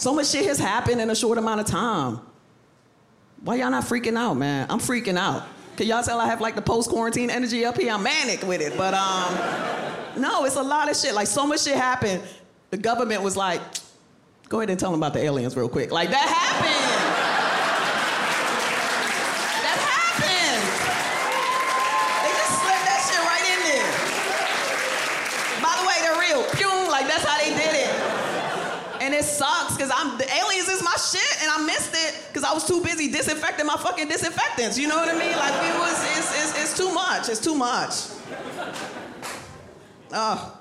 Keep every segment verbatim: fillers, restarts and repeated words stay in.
So much shit has happened in a short amount of time. Why y'all not freaking out, man? I'm freaking out. Can y'all tell I have like the post-quarantine energy up here? I'm manic with it, but um, no, it's a lot of shit. Like so much shit happened. The government was like, go ahead and tell them about the aliens real quick. Like that happened. That happened. They just slipped that shit right in there. By the way, they're real. Pew, like that's how they did it. And it sucks because I'm the aliens is my shit and I missed it because I was too busy disinfecting my fucking disinfectants. You know what I mean? Like it was, it's, it's, it's too much. It's too much. Oh.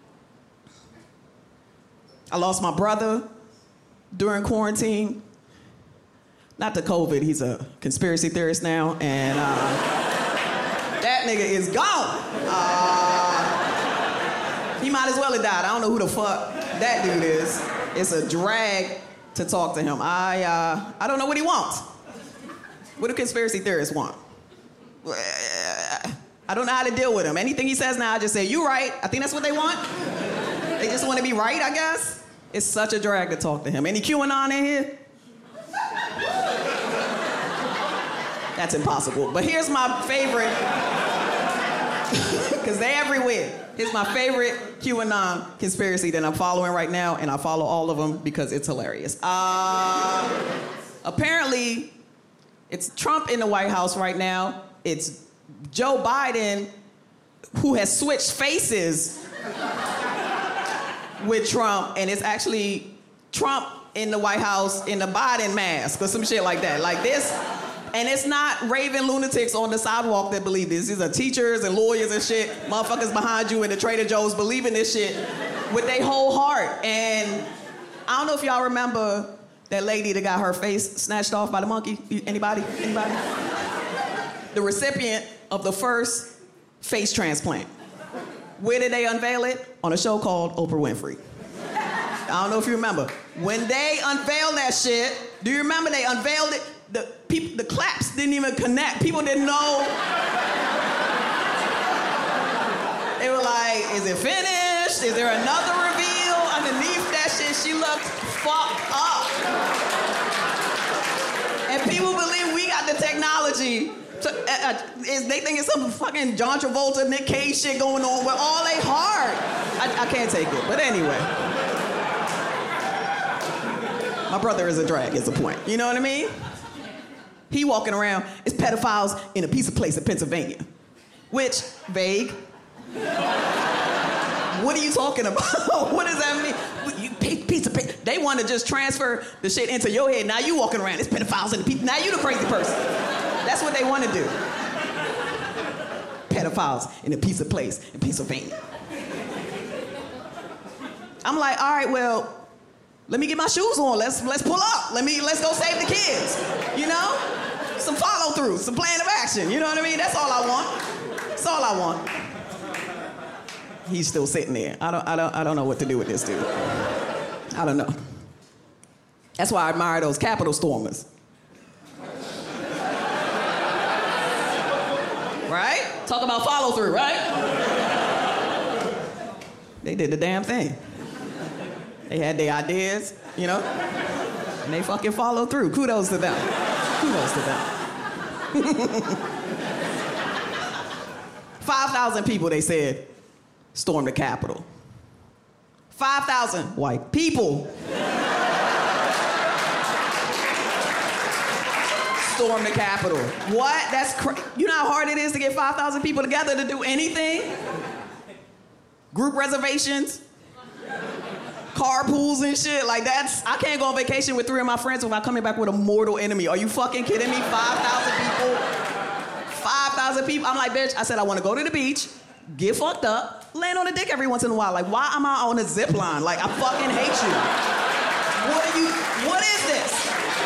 I lost my brother during quarantine. Not to COVID, he's a conspiracy theorist now, and uh, that nigga is gone. Uh, he might as well have died. I don't know who the fuck that dude is. It's a drag to talk to him. I uh, I don't know what he wants. What do conspiracy theorists want? I don't know how to deal with him. Anything he says now, I just say, you right. I think that's what they want. They just want to be right, I guess. It's such a drag to talk to him. Any QAnon in here? That's impossible. But here's my favorite, because they're everywhere. Here's my favorite QAnon conspiracy that I'm following right now, and I follow all of them because it's hilarious. Uh, apparently, it's Trump in the White House right now. It's Joe Biden, who has switched faces with Trump, and it's actually Trump in the White House in the Biden mask or some shit like that. Like this, and it's not raving lunatics on the sidewalk that believe this. These are teachers and lawyers and shit. Motherfuckers behind you in the Trader Joe's believing this shit with their whole heart. And I don't know if y'all remember that lady that got her face snatched off by the monkey. Anybody? Anybody? The recipient of the first face transplant. Where did they unveil it? On a show called Oprah Winfrey. I don't know if you remember. When they unveiled that shit, do you remember they unveiled it? The people, the claps didn't even connect. People didn't know. They were like, is it finished? Is there another reveal? Underneath that shit, she looked fucked up. And people believe we got the technology. To, uh, uh, is, they think it's some fucking John Travolta, Nick Cage shit going on with all they heart. I, I can't take it, but anyway. My brother is a drag, is the point. You know what I mean? He walking around, it's pedophiles in a piece of place in Pennsylvania. Which, vague. What are you talking about? What does that mean? You piece of paper. They want to just transfer the shit into your head. Now you walking around, it's pedophiles in the piece. Now you the crazy person. That's what they want to do. Pedophiles in a piece of place in Pennsylvania. I'm like, all right, well, let me get my shoes on. Let's let's pull up. Let me let's go save the kids. You know? Some follow through, some plan of action. You know what I mean? That's all I want. That's all I want. He's still sitting there. I don't I don't I don't know what to do with this dude. I don't know. That's why I admire those Capitol stormers. Right? Talk about follow through, right? They did the damn thing. They had their ideas, you know, and they fucking followed through. Kudos to them. Kudos to them. five thousand people, they said, stormed the Capitol. five thousand white people stormed the Capitol. What? That's crazy. You know how hard it is to get five thousand people together to do anything? Group reservations, carpools and shit. Like that's, I can't go on vacation with three of my friends without coming back with a mortal enemy. Are you fucking kidding me? five thousand people? five thousand people? I'm like, bitch, I said I want to go to the beach, get fucked up, land on a dick every once in a while. Like, why am I on a zip line? Like, I fucking hate you. What are you, what is this?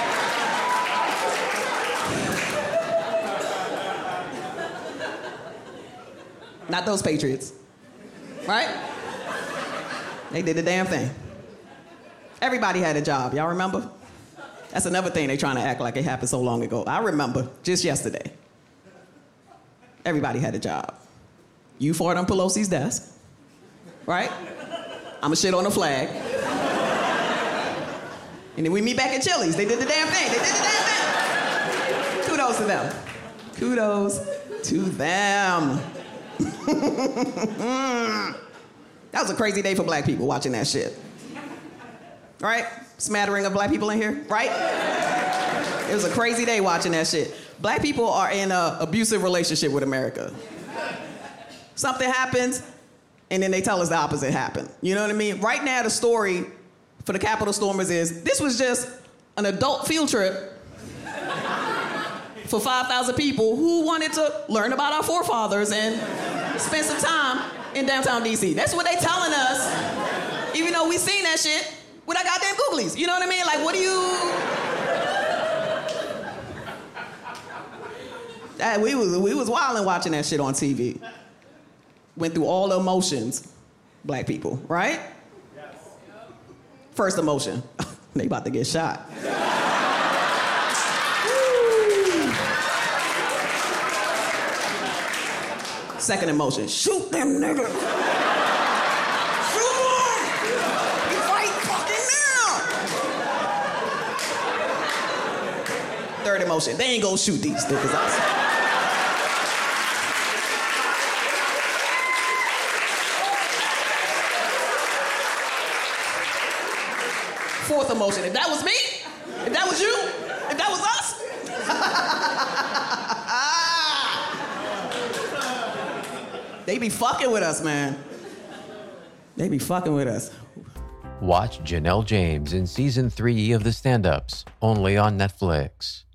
Not those patriots. Right? They did the damn thing. Everybody had a job, y'all remember? That's another thing they trying to act like it happened so long ago. I remember, just yesterday. Everybody had a job. You fought on Pelosi's desk, right? I'ma shit on the flag. And then we meet back at Chili's. They did the damn thing. They did the damn thing. Kudos to them. Kudos to them. That was a crazy day for black people watching that shit. Right? Smattering of black people in here, right? It was a crazy day watching that shit. Black people are in an abusive relationship with America. Something happens, and then they tell us the opposite happened. You know what I mean? Right now, the story for the Capitol Stormers is this was just an adult field trip for five thousand people who wanted to learn about our forefathers and spend some time in downtown D C. That's what they telling us, even though we seen that shit with our goddamn Googlies. You know what I mean? Like, what do you... That, we was, we was wilding watching that shit on T V. Went through all the emotions, black people, right? Yes. First emotion, they about to get shot. Second emotion, shoot them niggas. Shoot them! You right fucking now! Third emotion, they ain't gonna shoot these niggas outside. Fourth emotion, if that was me, if that was you, if that was us, they be fucking with us, man. They be fucking with us. Watch Janelle James in season three of The Stand-Ups, only on Netflix.